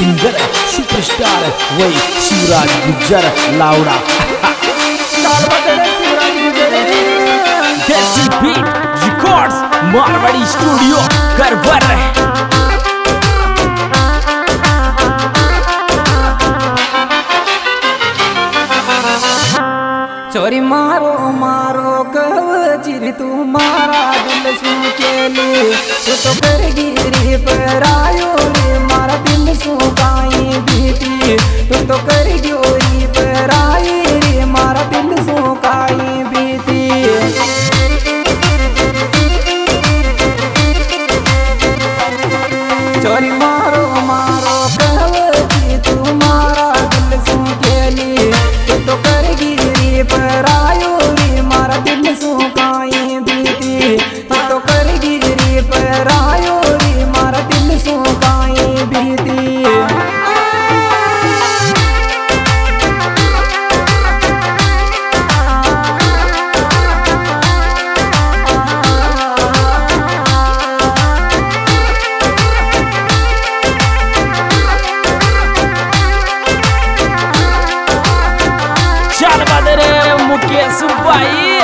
Singer superstar वही शिवराज गुज्जर लावड़ा desi beat records Marwari studio करवर चोरी मारो मारो कव चिर तू मारा दिल सू केली तू तो कर गिरी पर आयो रे मारा दिल सू काई बीती तू तो कर गिरी पर आई रे मारा दिल सू काई बीती चोरी मारो मारो कव चिर तू मारा दिल सू केली तू तो कर गिरी पर आयो रे मारा दिल सू काई बीती तू तो कर गिरी पर आयो रे मारा दिल सू काई बीती मुकेश भाई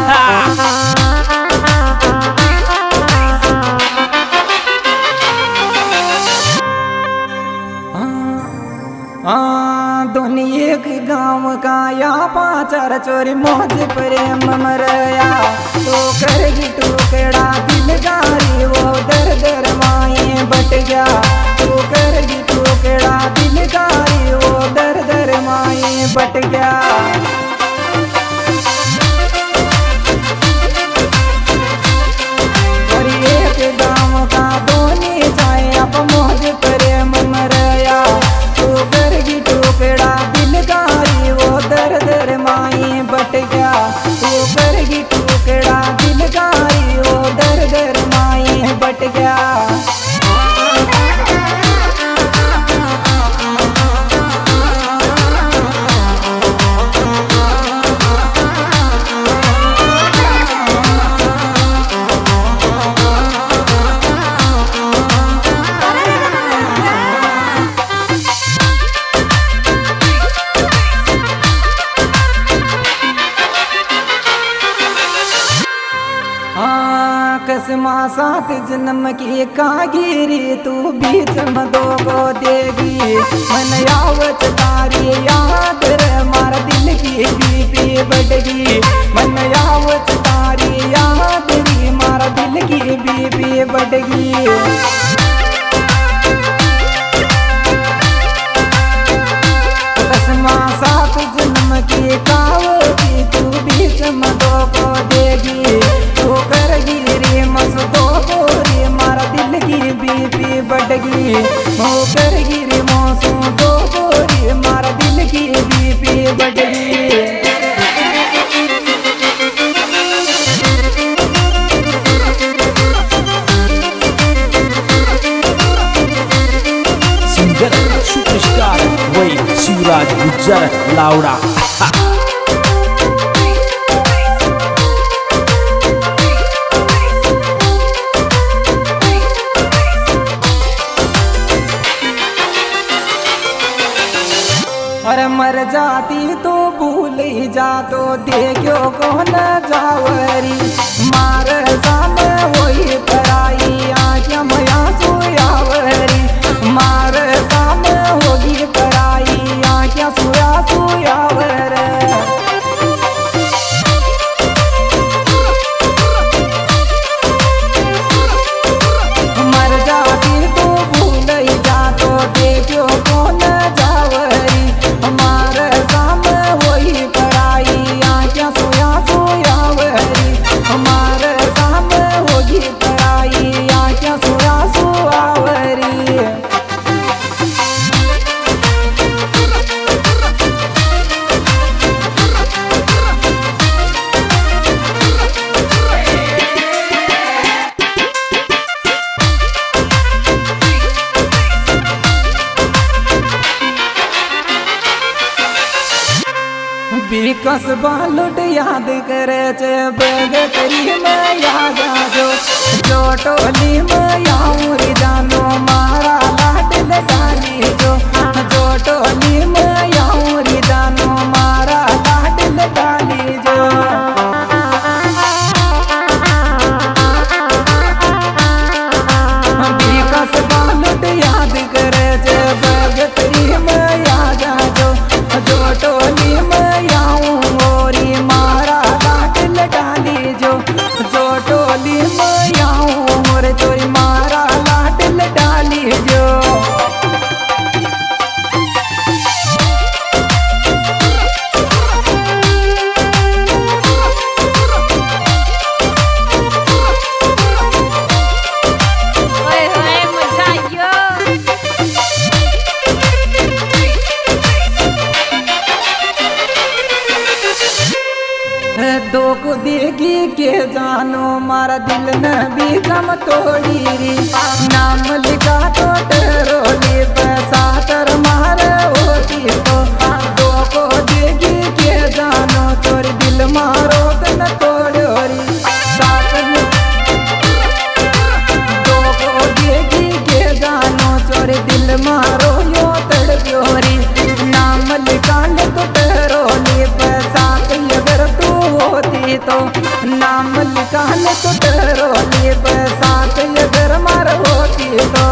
दोनों एक गांव का या पाचार चोरी मौज प्रेम मरया तो करेगी टुकड़ा दिलदारी वो दर दर माए बट गया तो करेगी टुकड़ा दिलदारी वो दर दर माए बट गया कसमा सात जन्म की कागिरी तू बीच मदो को देगी मन यावत तारी याद रे मारा दिल की बीपी बढ़गी मन यावत तारी याद रे मारा दिल की बीपी बढ़गी कसमा सात जन्म की कावती तू बीच मदो को देगी तू करगी मसदो गोरी मारा दिल की बीपी बढ़गी हो करगी रे मौसू दो गोरी मारा दिल की बीपी बढ़गी सिंगर सुपरस्टार वही शिवराज गुज्जर लावड़ा अरे मर जाती तो भूल ही जा तो देखो कौन जावरी मार साम वही पराई आँखें मया सुयावरी मार साम होगी पराई आँखें सुया सुयावर मर जाती तो भूल ही जा तो देखो कौन जावरी हमारे सामने वही पराई आँखें सोया सोयावरी हमारे सामने वही पराई आँखें सोया सोयावरी बिकस बालुट याद करे चे बगतरी में याद आजो जो टोली में याऊरी जानो मारा लाट लगाली जो बीचम तोड़ी री नाम लिखा तो टरोली पैसा तर मार होती तो दो को देगी के जानो चोरी दिल मारो तन तोड़ो री साथ में दो को देगी के जानो चोरी दिल मारो यो तड़प्यो री नाम लिखा ले तो टरोली पैसा अगर तू होती तो नाम लिखा ले तो टरोली पैसा अगर मार होती तो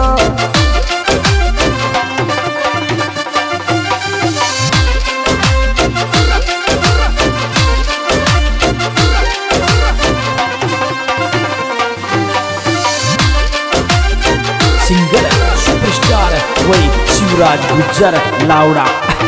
सिंगर सुपरस्टार वही शिवराज गुज्जर लावड़ा।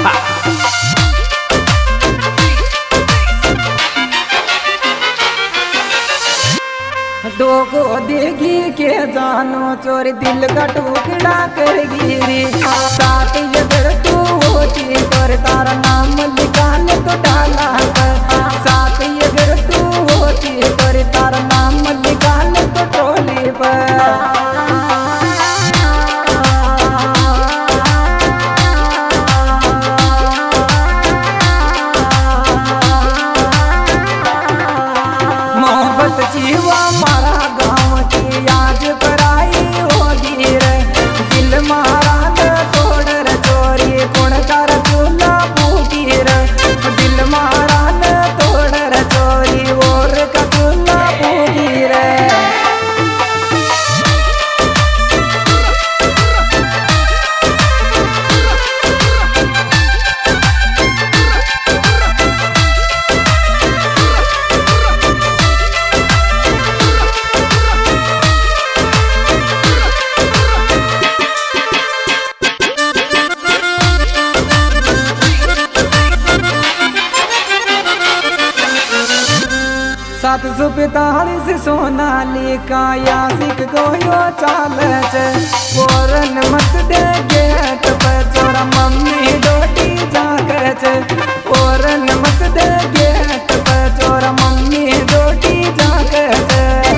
दो को देगी के जानो चोर दिल का टुकड़ा कर गिरी साथ अगर तू होती पर तारा नाम लिखान तो डाला कर साथ अगर तू होती पर तारा नाम लिखान तो ट्रोली पर जीवा मारा गाँव की आज पराई होगी रे दिल मारा न तोड़ रे चोरी कौन कर चूल्हा फूकी रे दिल मारा न तोड़ रे चोरी और का चूल्हा फूकी रे सात सौ पैतालीस सोनालिका यासिक गोयो चालच फोरन मत दे गेट पे चोरा मम्मी डोटी जागच फोरन मत दे गेट पे चोरा मम्मी डोटी जागच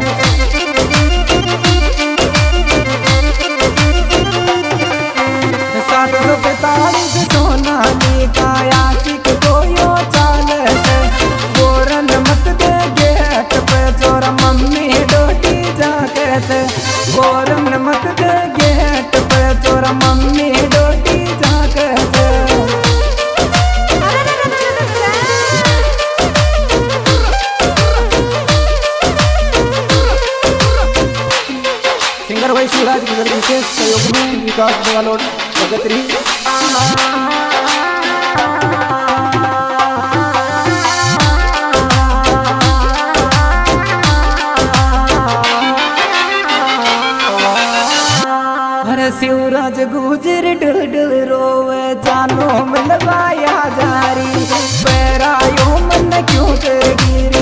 सात सौ पैतालीस सोनालिका यासिक गोयो चालच फोरन मत दे चोरा मम्मी डोटी जागत गोरन मत दे गेट पे चोरा मम्मी डोटी जागत सिंगर भाई शिवराज गुज्जर विशेष सहयोग में विकास बवालोड भगत रही। शिवराज गुजर डल डल रोवे जानो मिलवाया जारी पैरायो मन क्यों कर गिरी